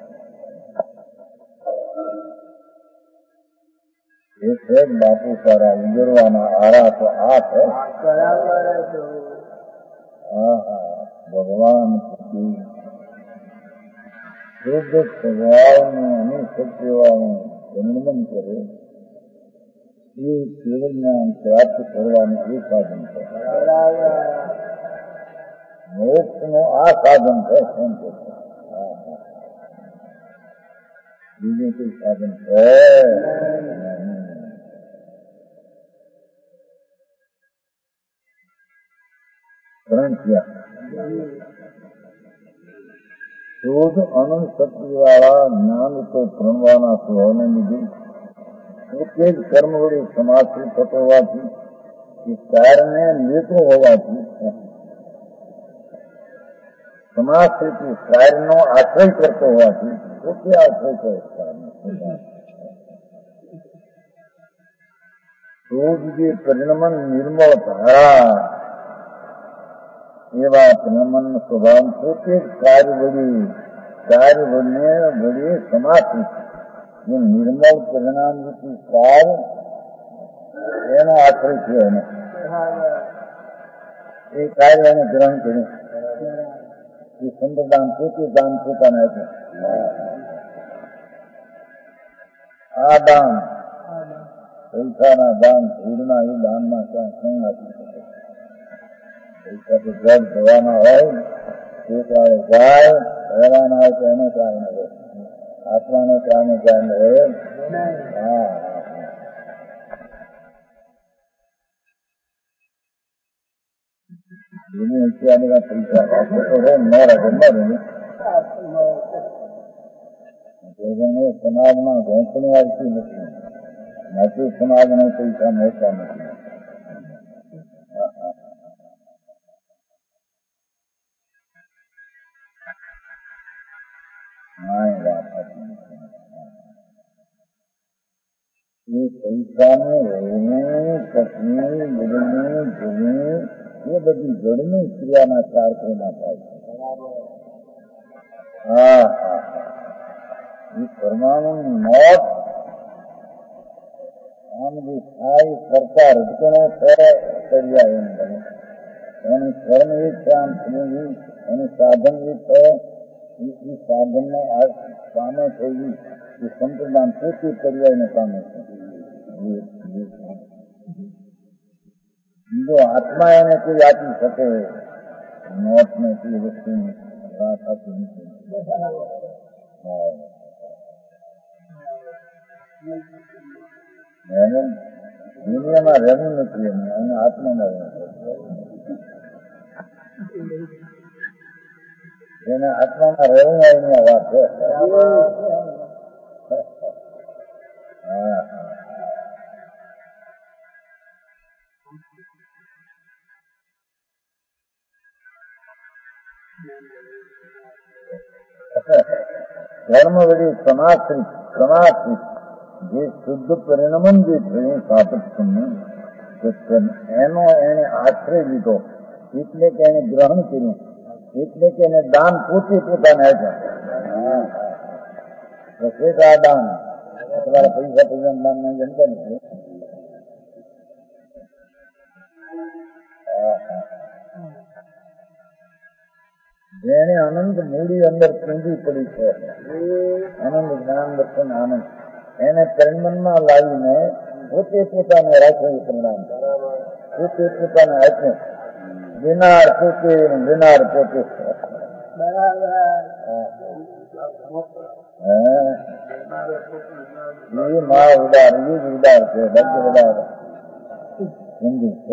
એ છે બાપુ તારા ઉજરવાના આરા તો આ છે. ભગવાન શુદ્ધ સ્વભાવનું અને સત્યવાનું સંયમન કરે એ કેવળ જ્ઞાન પ્રાપ્ત કરવાનું એ સાધન છે. મોક્ષનું આ સાધન છે. બીજું કોઈ સાધન છે? શુદ્ધ અનંત શક્તિવાળા જ્ઞાન તો પ્રણવાના સ્વભાવને લીધે પોતે જ કર્મ વડે સમાશ્રિત થતો હોવાથી એ કારને લેતો હોવાથી સમાશ્રિત કાર્યનો આશ્રય કરતો હોવાથી પોતે આશ્રય કરે. શુદ્ધ જે પરિણમન નિર્મળ ધારા એવા પરિણમન સ્વભાવ પોતે જ કાર્ય વડે સમાશ્રિત જે નિર્મળ પરિણામ રૂપી કાર્ય એનો આશ્રય થયો એને એ કાર્ય એને ગ્રહણ કર્યું. એ સંપ્રદાન પોતે દાન પોતાને આપ્યું. આ દાન પૈસાના દાન ધૂળના એ દાનમાં ક્યાં શું આપી શકે? પૈસા તો જગ જવાના હોય તે કાળે જાય, રહેવાના હોય તો એને કારણે હોય, આત્માને કારણે હોય. હા એની અત્યારના પૈસા રાખો તો રહે, ન રાખે ન રહે. સમાજમાં ઘોંચણી આવતી નથી, નથી સમાજને પૈસા મળતા નથી. એ પૈસાને રહેવું, પત્ની, ગુરુની, જૂની એ બધી જળની ક્રિયાના કારકોમાં થાય છે. હા એ પરમાણુની મોત આમ જે થાય કરતા રજકણો કર્યા એમ બને. એનું કર્મ એ છે, આમ થયું એનું સાધન એ છે. એ સાધનને સામે થયું એ સંપ્રદાન પોતે પર્યાયને પામે છે. બીજો આત્મા એને કોઈ આપી શકે નોટ ને તે વસ્તુની વાત આપી નથી. દુનિયામાં રહેવું નથી એમને, અને આત્મામાં રહેવું. જેને આત્મામાં રહેવું હોય એની વાત છે. ધર્મ વડે સમાશ્રિત જે શુદ્ધ પરિણમન જે થયું સાપત્યનું એનો એને આશ્રય લીધો, એટલે કે એને ગ્રહણ કર્યું, એટલે કે એને દાન પોતે પોતાને આપ્યા. આ દાન તમારા પૈસા દાન ના જનતા નથી. જેને અનંત મૂડી અંદર પૂંજી પડી છે, આનંદ જ્ઞાન દર્શન આનંદ, એને પરિણમનમાં લાવીને પોતે પોતાને રાખ્યું. પરિણામ પોતે પોતાને આપ્યું. વિનાર પોતે એ મા ઉદાર, એ જ ઉદાર છે. બધું ઉદાર હિન્દી છે.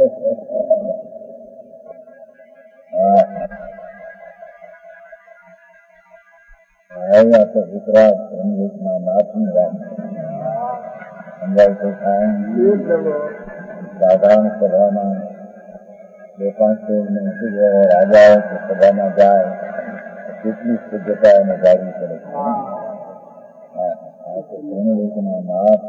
અહીંયા તો ગુજરાત સંગીતના નાથની વાત સમજાય તો થાય. સાધારણ સભામાં 2-5 રાજાઓ સભામાં જાય, કેટલી સજ્જતા એને ગાડી કરે છે. સંગીતના નાથ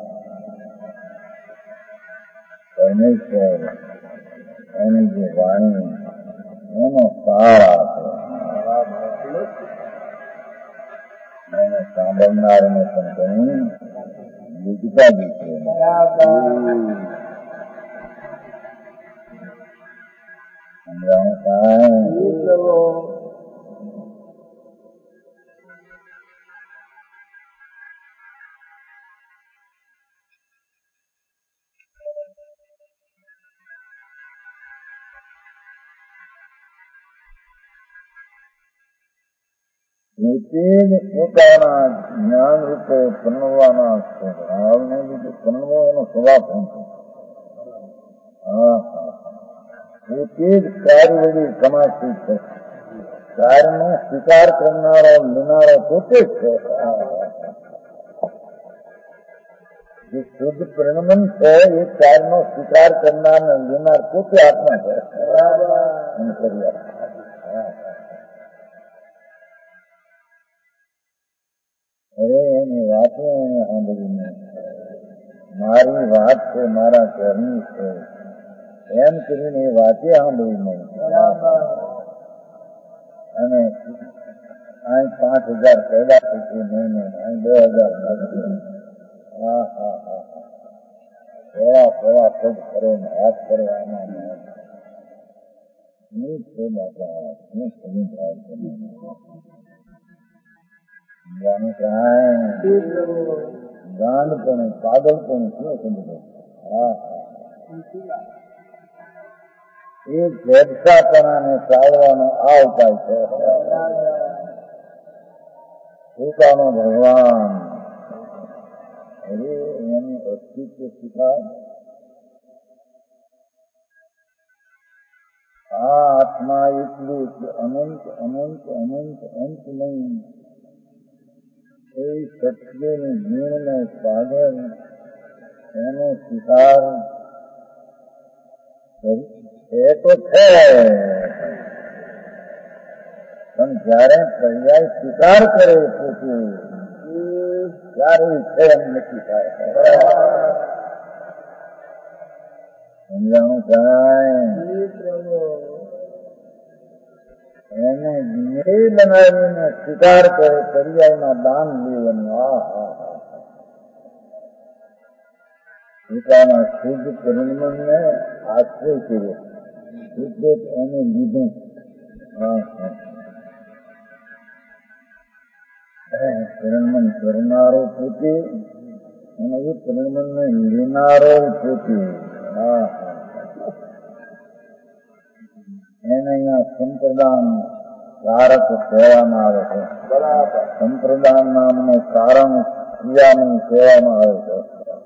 પરમેશ્વર એની જે વાણી એનો સાર આપે, એને સાંભળનારને પણ ઘણી યોગ્યતા બી છે. પોતે જ પોતાના જ્ઞાન રૂપે પ્રણવવાના સ્વભાવને લીધે પ્રણવો એનો સ્વભાવ પણ છે. પોતે જ કાર્ય વળી કમાતી છે. કાર્યનો સ્વીકાર કરનારો લેનારો પોતે જ છે. જે શુદ્ધ પરિણમન છે એ કાર્યનો સ્વીકાર કરનાર ને લેનાર પોતે આત્મા છે. હવે એની વાતો એને સાંભળીને મારી વાત છે, મારા ઘરની છે એમ કરીને એ વાતે સાંભળી નહીં. અને અહીં 5,000 પહેલા સુધી નહીં, અહીં 2,000 થોડા પગ કરે ને હાથ કરે આમાં છે બાપા શું સમજ ગાંડ પણ પાગલ પણ શું સમજ. એ ભેદસાપણાને ટાળવાનો આ ઉપાય છે. પોતાનો ભગવાન હવે એનું અસ્તિત્વ સ્વીકાર. આ આત્મા એટલું કે અનંત અનંત અનંત અંત નહીં. એ સત્યને ગુણને સાધન એનો સ્વીકાર એ તો છે, પણ જયારે પર્યાય સ્વીકાર કરે પોતે ત્યારે છે એમ નક્કી થાય. સમજાણું થાય? એને જ્ઞેય બનાવીને સ્વીકાર કરે પર્યાયમાં દાન લેવાનું. પોતાના શુદ્ધ પરિણમને આશ્રય કર્યો એટલે એને લીધું. પરિણમન કરનારો પોતે અને એ પરિણમને લેનારો પોતે. એને અહીંયા સંપ્રદાન કારક કહેવામાં આવે છે. સંપ્રદાન નામનું કારણ ક્રિયાનું કહેવામાં આવે છે.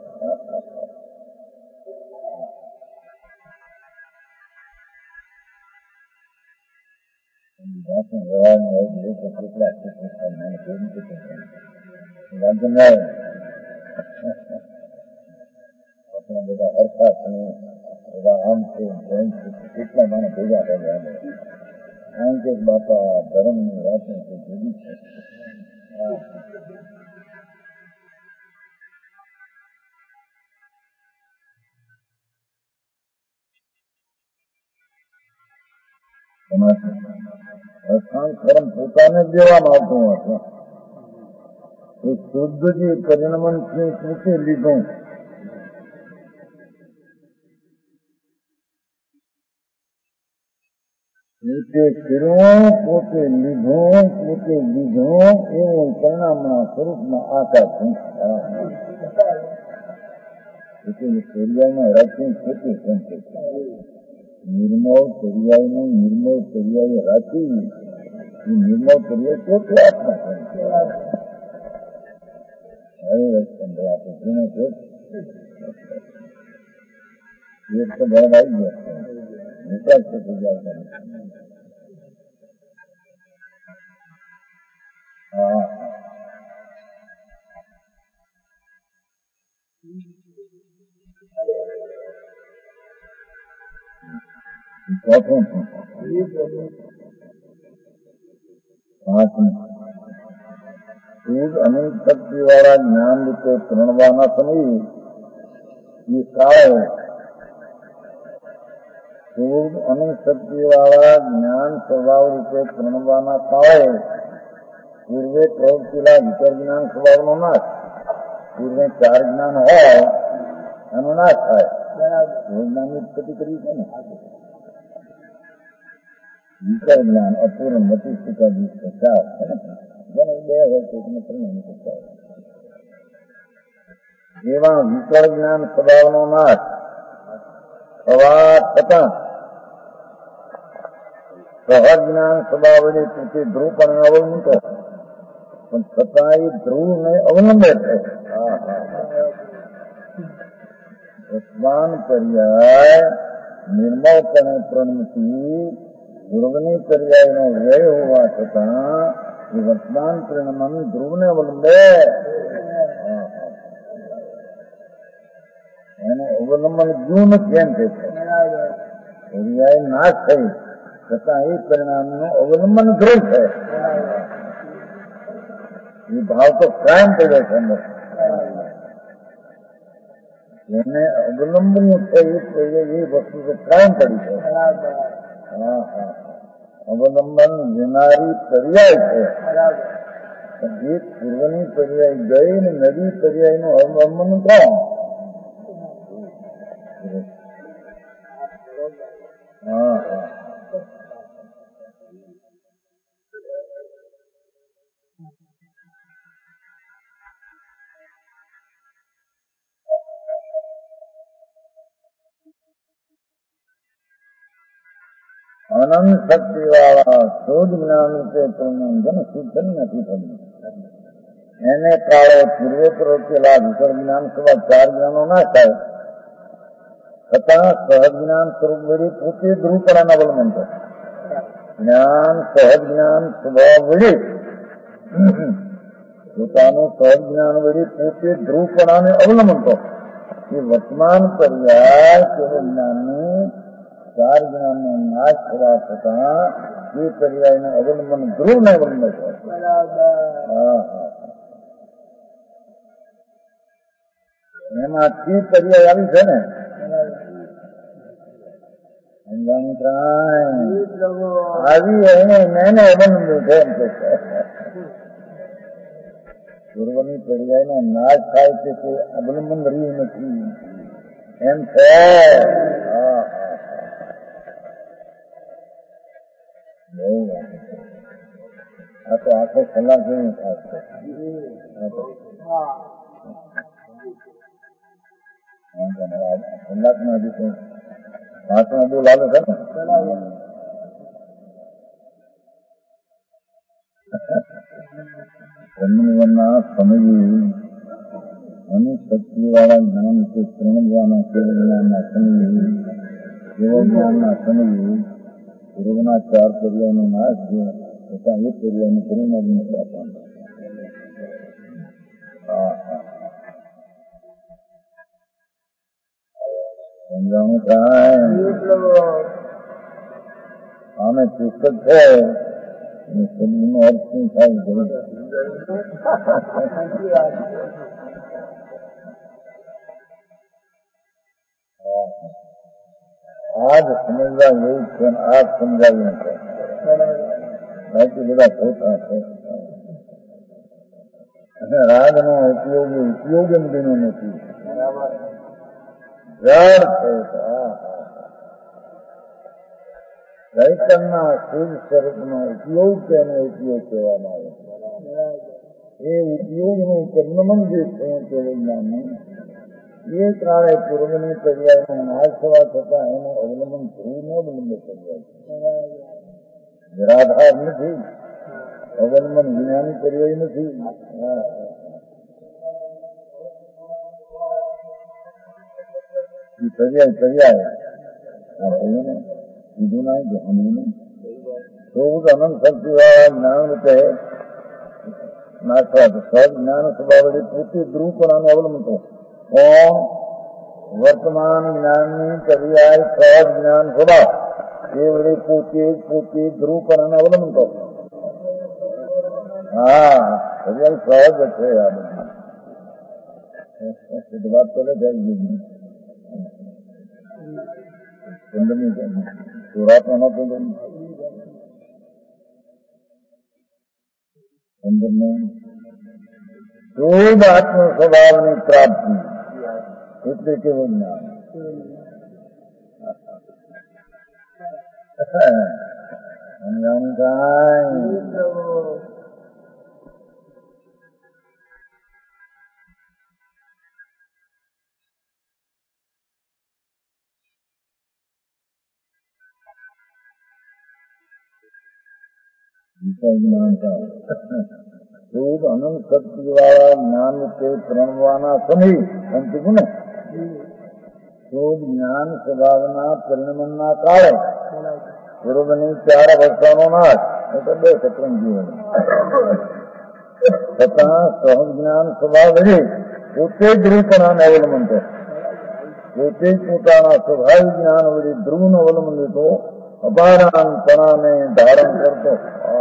આપણા બધા અર્થાત બધા આમ છે કેટલા માણસ ભેગા થયા કારણ કે બાપા ધર્મની વાતો જુદી છે. અર્થાંત કર્મ પોતાને દેવામાં આવતું હતું. એ શુદ્ધ જે પરિણમનથી પોતે લીધું. પોતે કર્યું, પોતે લીધું, પોતે લીધું એવું પરિણામના સ્વરૂપમાં આકાર પર્યાયમાં રાખી પોતે સંતો નિર્મળ પર્યાયને નિર્મળ પર્યાય રાખી એ નિર્મળ પર્યાય પોતે આત્મા આપણે છે એક તો બરાબર આવી ગયા વિકાસ થતી જાય. અનંત શક્તિ વાળા જ્ઞાન રૂપે પ્રણવાના સમયે એ કાળે અનંત શક્તિ વાળા જ્ઞાન સ્વભાવ રૂપે પ્રણવાના કાળે પૂર્વે પ્રવૃત્તિલા વિચાર જ્ઞાન સ્વભાવનો નાશ. પૂર્વે 4 જ્ઞાન હોય એનો નાશ થાય. જ્ઞાનની ઉત્પત્તિ કરી છે ને વિચાર જ્ઞાન અપૂર્ણ મતિ સુખાદી 4 જેને 2 હોય તો તમે પરિણામ કરતા એવા વિચાર જ્ઞાન સ્વભાવનો નાશ થવા છતાં સહજ જ્ઞાન સ્વભાવ વડે પોતે ધ્રુવ પણ અવલંબતો પણ છતાં એ ધ્રુવને અવલંબે છે. વર્તમાન પર્યાય નિર્મળપણે પ્रणमती ધ્રુવની પર્યાયનો વ્યય હોવા છતાં એ વર્તમાન પરિણમન ધ્રુવને અવલંબે. એનું અવલંબન જ્યું નથી એમ કે છે. પર્યાય નાશ થઈ છતાં એ પરિણામનું અવલંબન ધ્રુવ છે. એ ભાવ તો કાયમ પડ્યો છે અંદર. જેને અવલંબન છે એ વસ્તુ તો કાયમ પડી છે. અવલંબન વિનારી પર્યાય છે. એક પૂર્વની પર્યાય ગઈ ને નવી પર્યાયનું અવલંબન કોણ? અનંત શક્તિ વાળા શુદ્ધ જ્ઞાન તે પ્રબંધન શુદ્ધ નથી થયું. એને કાળે પૂર્વોત્તર પેલા વિસર્ગ જ્ઞાન સ્વભાવ 4 જ્ઞાનો ના થાય છતાં સહજ જ્ઞાન સ્વરૂપ વળી પોતે ધ્રુવપણાના અવલંબન છે. જ્ઞાન સહજ જ્ઞાન સ્વભાવ વળી પોતાનું સહજ જ્ઞાન વળી પોતે ધ્રુવપણાને અવલંબન તો એ વર્તમાન પર્યાય કેવળ જ્ઞાનનું 4 જ્ઞાનનો નાશ થવા છતાં એ પર્યાયનું અવલંબન ધ્રુવને અવલંબન છે. એમાં 3 પર્યાય આવી છે ને આવી એને અવલંબન છે એમ કે છે. પૂર્વની પર્યાયનો નાશ થાય છે તે અવલંબન રહ્યું નથી એમ છે. આ તો આખો કલાક જેવું થાય છે. કલાકમાં હજી વાંચમાં બહુ લાગે છે ને. બ્રહ્મના સમયે અને શક્તિવાળા જ્ઞાન કે સમજવાના કેવળ જ્ઞાનના સમયે કેવળ જ્ઞાનના સમયે પૂર્વના 4 પર્યાયનો નાશ થયો તથા એક પર્યાયનું પરિણામ નથી આપવાનું. સમજાણું થાય આને પુસ્તક છે શબ્દનો અર્થ શું થાય આજ સમજવા એવું છે આજ સમજાવ્યું છે. બાકી બધા ખોટા છે. રાગનો ઉપયોગ એમ તેનો નથી. જળ છે. ચૈતનના શુદ્ધ સ્વરૂપનો ઉપયોગ છે એનો ઉપયોગ કહેવામાં આવે. એ ઉપયોગનું પરિણમન જે છે તે વિજ્ઞાનનું એ કાળે પૂર્વની પર્યાયનો નાશ થવા છતાં એનું અવલંબન ધ્રુવ ન અવલંબન પર્યાય નિરાધાર નથી. અવલંબન વિનાની પર્યાય નથી. પર્યાય બીજું ના જવાનું તો અનંત શક્તિ વાળા જ્ઞાન રૂપે નાખવા સહજ જ્ઞાન સ્વભાવ પોતે ધ્રુવપણાને અવલંબન તો વર્તમાન જ્ઞાનની પર્યાય સહજ જ્ઞાન સ્વભાવ એ વડે પોતે ધ્રુવપણાને અવલંબન તો પર્યાય સહજ છે. આ બધી વાત કરે જાય 15મી ચોરાત્મા નતો 15 શુદ્ધ આત્મ સ્વભાવની પ્રાપ્તિ એટલે કેવું જ્ઞાન. સમજાણું થાય. જ્ઞાન થાય શુદ્ધ અનંત શક્તિવાળા જ્ઞાન તે પ્રણવાના સમય એમ કીધું ને. શુદ્ધ જ્ઞાન સ્વભાવના પરિણમનના કાળે પૂર્વની 4 અવસ્થાનો નાશ એટલે 2 સત્રંગ જીવન છતાં સહજ જ્ઞાન સ્વભાવ રહી પોતે જ રીતનાને અવલંબન કરે. પોતે જ પોતાના સ્વાભાવિક જ્ઞાન વળી ધ્રુવનો અવલંબન લીધો અપારાંતણાને ધારણ કરતો.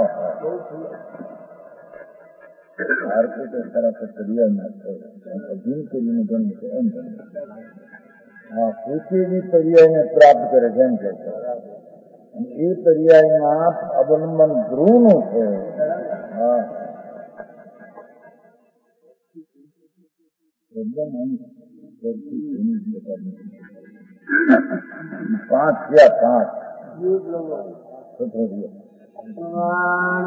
ભારતીય ખરા પર્યાય ના અધીન કરીને ગણ્યું છે એમ ગણ્યું. પોતે બી પર્યાયને પ્રાપ્ત કરે છે એમ કે એ પર્યાયમાં અવલંબન ધ્રુવનું છે. એકદમ 5 થયા 5 સૂત્રો થયા.